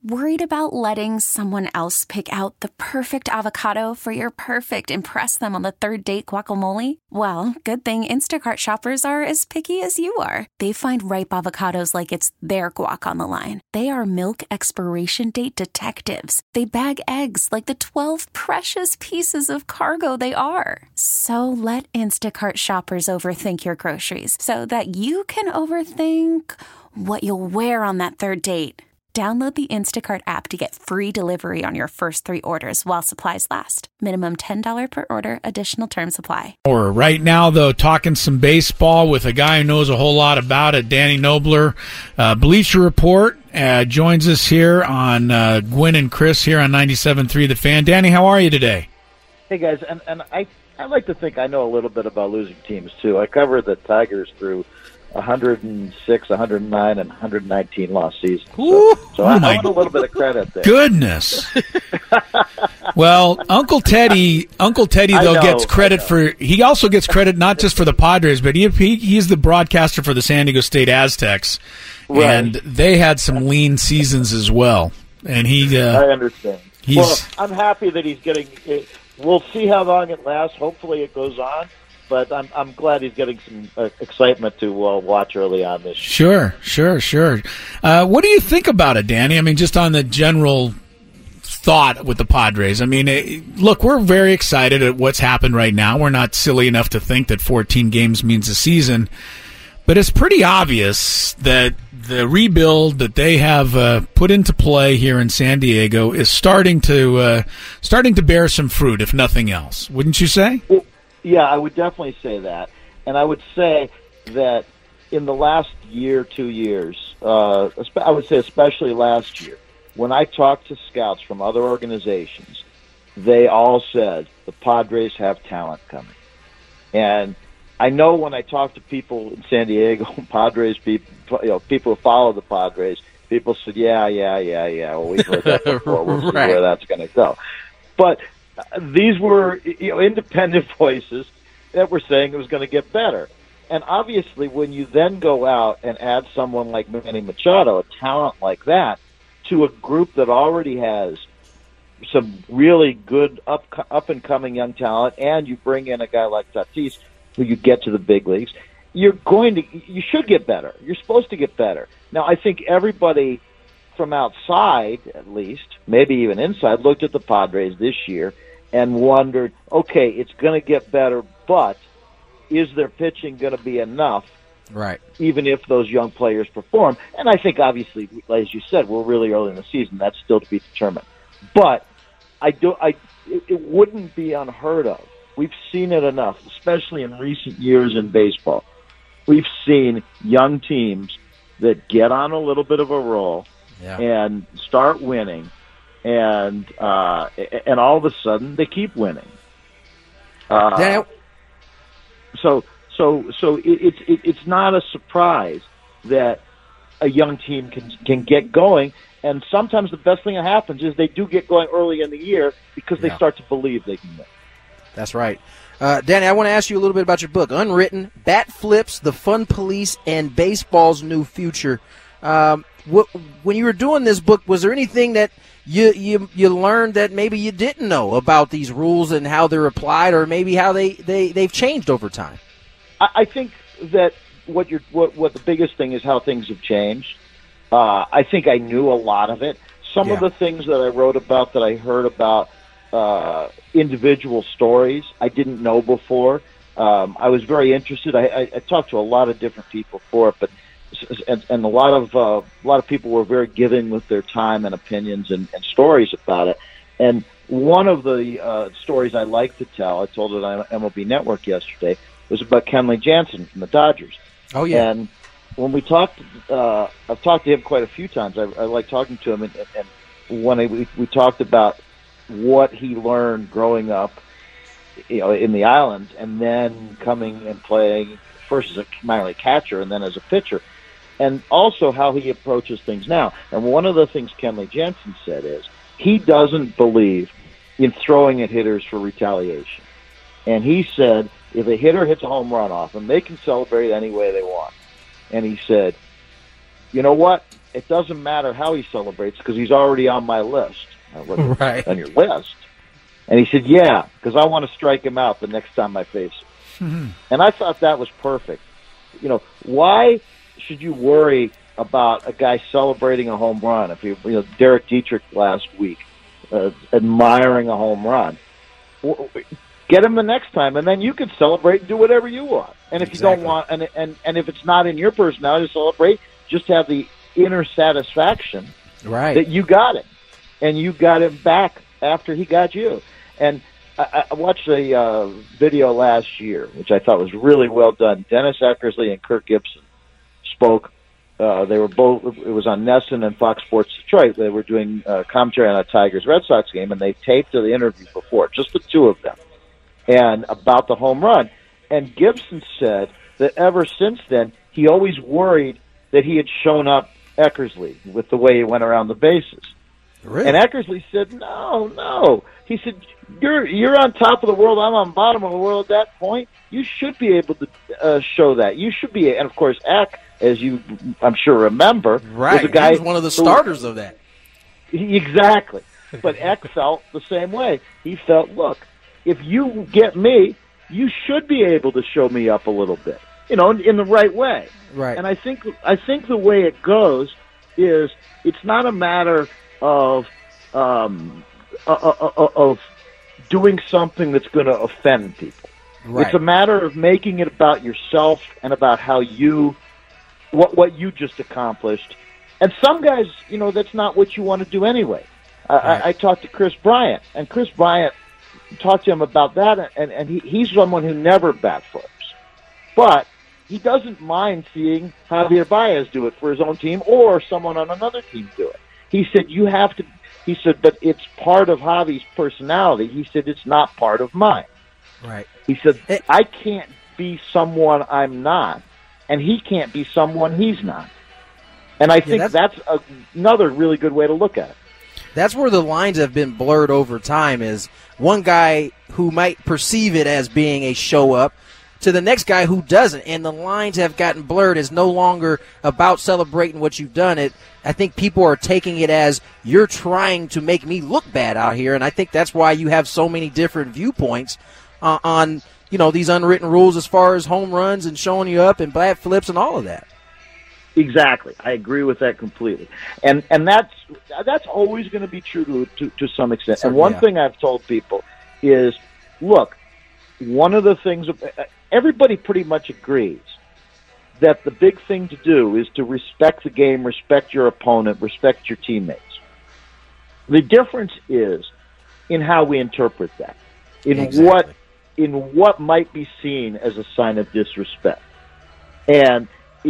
Worried about letting someone else pick out the perfect avocado for your perfect impress them on the third date guacamole? Well, good thing Instacart shoppers are as picky as you are. They find ripe avocados like it's their guac on the line. They are milk expiration date detectives. They bag eggs like the 12 precious pieces of cargo they are. So let Instacart shoppers overthink your groceries so that you can overthink what you'll wear on that third date. Download the Instacart app to get free delivery on your first 3 orders while supplies last. Minimum $10 per order. Additional terms apply. Right now, though, talking some baseball with a guy who knows a whole lot about it, Danny Nobler. Bleacher Report joins us here on Gwynn and Chris here on 97.3 The Fan. Danny, how are you today? Hey, guys, and I like to think I know a little bit about losing teams, too. I covered the Tigers through 106, 109, and 119 lost seasons. So I want a little bit of credit there. Goodness. Well, Uncle Teddy though gets credit for. He also gets credit not just for the Padres, but he's the broadcaster for the San Diego State Aztecs, right. And they had some lean seasons as well. And I understand. Well, I'm happy that he's getting. We'll see how long it lasts. Hopefully, it goes on. But I'm glad he's getting some excitement to watch early on this year. Sure. What do you think about it, Danny? I mean, just on the general thought with the Padres. I mean, look, we're very excited at what's happened right now. We're not silly enough to think that 14 games means a season. But it's pretty obvious that the rebuild that they have put into play here in San Diego is starting to bear some fruit, if nothing else. Wouldn't you say? Well, yeah, I would definitely say that. And I would say that in the last year, 2 years, I would say especially last year, when I talked to scouts from other organizations, they all said the Padres have talent coming. And I know when I talk to people in San Diego, Padres people, people who follow the Padres, people said, yeah. Well, we've heard that before. We'll see where that's going to go. But these were independent voices that were saying it was going to get better. And obviously, when you then go out and add someone like Manny Machado, a talent like that, to a group that already has some really good up-and-coming young talent, and you bring in a guy like Tatis, who you get to the big leagues, you should get better. You're supposed to get better. Now, I think everybody from outside, at least, maybe even inside, looked at the Padres this year and wondered, okay, it's going to get better, but is their pitching going to be enough, right? Even if those young players perform? And I think, obviously, as you said, we're really early in the season. That's still to be determined. But it wouldn't be unheard of. We've seen it enough, especially in recent years in baseball. We've seen young teams that get on a little bit of a roll, and start winning, and all of a sudden they keep winning. So it's not a surprise that a young team can get going, and sometimes the best thing that happens is they do get going early in the year because they start to believe they can win. That's right. Danny, I want to ask you a little bit about your book, Unwritten, Bat Flips, The Fun Police, and Baseball's New Future. When you were doing this book, was there anything that you learned that maybe you didn't know about these rules and how they're applied, or maybe how they've changed over time? I think that what the biggest thing is how things have changed. I think I knew a lot of it. Some of the things that I wrote about, that I heard about, individual stories I didn't know before. I was very interested. I talked to a lot of different people for it, but and a lot of people were very giving with their time and opinions and stories about it. And one of the stories I like to tell, I told it on MLB Network yesterday, was about Kenley Jansen from the Dodgers. Oh yeah. And when we talked, I've talked to him quite a few times. I like talking to him, and when we talked about what he learned growing up, in the islands, and then coming and playing first as a minor league catcher and then as a pitcher, and also how he approaches things now. And one of the things Kenley Jansen said is he doesn't believe in throwing at hitters for retaliation. And he said if a hitter hits a home run off them, they can celebrate any way they want. And he said, you know what? It doesn't matter how he celebrates because he's already on my list. Right. On your list. And he said, yeah, because I want to strike him out the next time I face him. Mm-hmm. And I thought that was perfect. You know, why should you worry about a guy celebrating a home run? If you know, Derek Dietrich last week, admiring a home run. Get him the next time, and then you can celebrate and do whatever you want. And if you don't want, and if it's not in your personality to celebrate, just have the inner satisfaction that you got him, and you got him back after he got you. And I watched a video last year, which I thought was really well done. Dennis Eckersley and Kirk Gibson spoke. They were both. It was on Nesson and Fox Sports Detroit. They were doing commentary on a Tigers-Red Sox game, and they taped the interview before, just the two of them, and about the home run. And Gibson said that ever since then, he always worried that he had shown up Eckersley with the way he went around the bases. Really? And Eckersley said, no. He said, you're on top of the world. I'm on bottom of the world at that point. You should be able to show that. You should be. And, of course, Eck, as you, I'm sure, remember, right. was a guy he was one of the starters of that. Exactly. But Eck felt the same way. He felt, look, if you get me, you should be able to show me up a little bit, you know, in the right way. Right. And I think the way it goes is it's not a matter of doing something that's going to offend people. Right. It's a matter of making it about yourself and about how you, what you just accomplished. And some guys, you know, that's not what you want to do anyway. Right. I talked to Chris Bryant, and Chris Bryant talked to him about that, and he's someone who never bat flips. But he doesn't mind seeing Javier Baez do it for his own team or someone on another team do it. He said, he said, but it's part of Javi's personality. He said, it's not part of mine. Right. He said, I can't be someone I'm not, and he can't be someone he's not. And I think that's another really good way to look at it. That's where the lines have been blurred over time, is one guy who might perceive it as being a show-up to the next guy who doesn't, and the lines have gotten blurred. It's no longer about celebrating what you've done. I think people are taking it as you're trying to make me look bad out here, and I think that's why you have so many different viewpoints on, you know, these unwritten rules as far as home runs and showing you up and bat flips and all of that. Exactly. I agree with that completely. And that's always going to be true to some extent. So, and one thing I've told people is, look, one of the things, everybody pretty much agrees that the big thing to do is to respect the game, respect your opponent, respect your teammates. The difference is in how we interpret that, in what might be seen as a sign of disrespect. And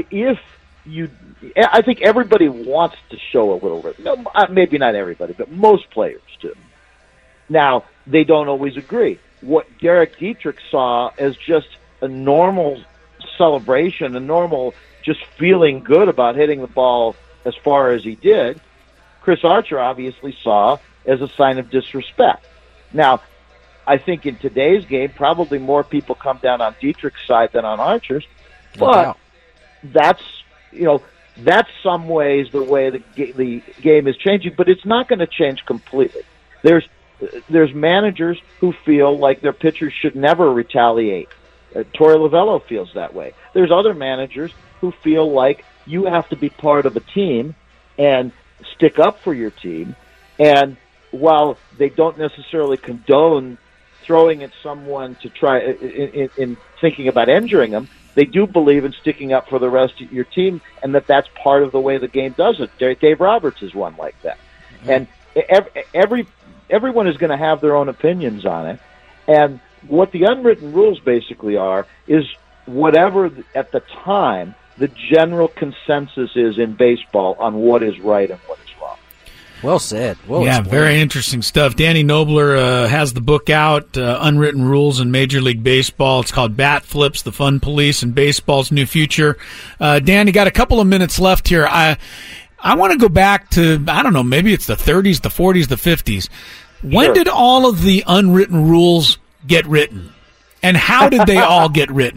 I think everybody wants to show a little bit. No, maybe not everybody, but most players do. Now, they don't always agree. What Derek Dietrich saw as just a normal celebration, a normal just feeling good about hitting the ball as far as he did, Chris Archer obviously saw as a sign of disrespect. Now, I think in today's game, probably more people come down on Dietrich's side than on Archer's, but that's some ways the way the game is changing, but it's not going to change completely. There's managers who feel like their pitchers should never retaliate. Torey Lovullo feels that way. There's other managers who feel like you have to be part of a team and stick up for your team. And while they don't necessarily condone throwing at someone to try in thinking about injuring them, they do believe in sticking up for the rest of your team, and that's part of the way the game does it. Dave Roberts is one like that. And everyone is going to have their own opinions on it. And what the unwritten rules basically are is whatever at the time the general consensus is in baseball on what is right and what is wrong. Well said. Well yeah, explained. Very interesting stuff. Danny Nobler has the book out, Unwritten Rules in Major League Baseball. It's called Bat Flips, the Fun Police and Baseball's New Future. Danny, got a couple of minutes left here. I want to go back to, I don't know, maybe it's the 30s, the 40s, the 50s. When did all of the unwritten rules get written? And how did they all get written?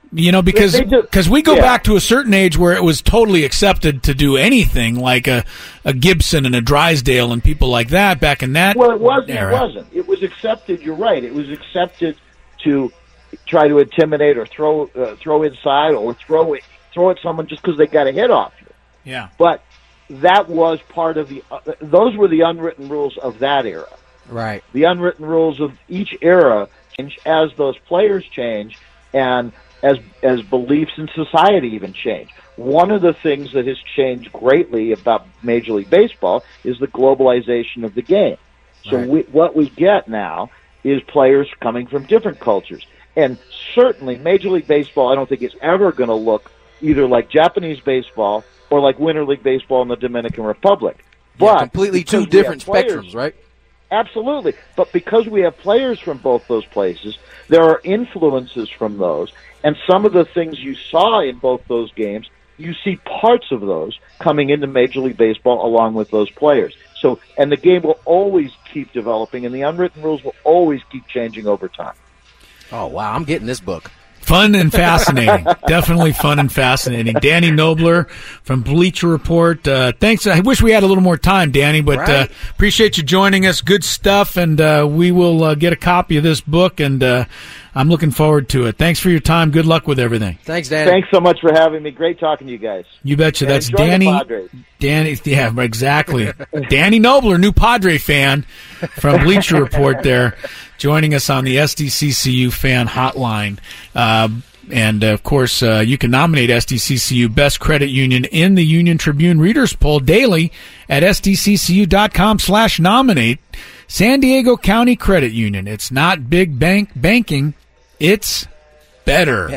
You know, because we go back to a certain age where it was totally accepted to do anything, like a Gibson and a Drysdale and people like that back in that Well, it wasn't. era. It wasn't. It was accepted. You're right. It was accepted to try to intimidate or throw inside or throw at someone just because they got a hit off you. Yeah. But that was part of those were the unwritten rules of that era. Right. The unwritten rules of each era change as those players change and as beliefs in society even change. One of the things that has changed greatly about Major League Baseball is the globalization of the game. So what we get now is players coming from different cultures. And certainly Major League Baseball, I don't think is ever going to look either like Japanese baseball or like Winter League Baseball in the Dominican Republic. But completely two different spectrums, right? Absolutely. But because we have players from both those places, there are influences from those. And some of the things you saw in both those games, you see parts of those coming into Major League Baseball along with those players. So, and the game will always keep developing, and the unwritten rules will always keep changing over time. Oh, wow. I'm getting this book. Fun and fascinating. Definitely fun and fascinating. Danny Knobler from Bleacher Report. Thanks. I wish we had a little more time, Danny, but appreciate you joining us. Good stuff, and we will get a copy of this book, and I'm looking forward to it. Thanks for your time. Good luck with everything. Thanks, Danny. Thanks so much for having me. Great talking to you guys. You betcha. And that's enjoy the Danny. Padres. Danny, yeah, exactly. Danny Knobler, new Padre fan from Bleacher Report there, joining us on the SDCCU fan hotline. And, of course, you can nominate SDCCU Best Credit Union in the Union Tribune Readers Poll daily at sdccu.com/nominate. San Diego County Credit Union. It's not big banking. It's better.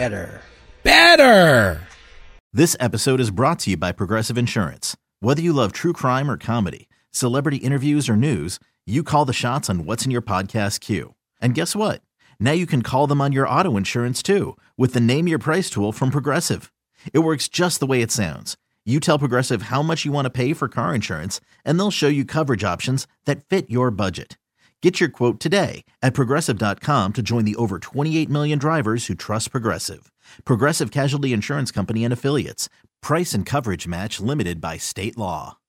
Better. This episode is brought to you by Progressive Insurance. Whether you love true crime or comedy, celebrity interviews or news, you call the shots on what's in your podcast queue. And guess what? Now you can call them on your auto insurance too with the Name Your Price tool from Progressive. It works just the way it sounds. You tell Progressive how much you want to pay for car insurance, and they'll show you coverage options that fit your budget. Get your quote today at Progressive.com to join the over 28 million drivers who trust Progressive. Progressive Casualty Insurance Company and Affiliates. Price and coverage match limited by state law.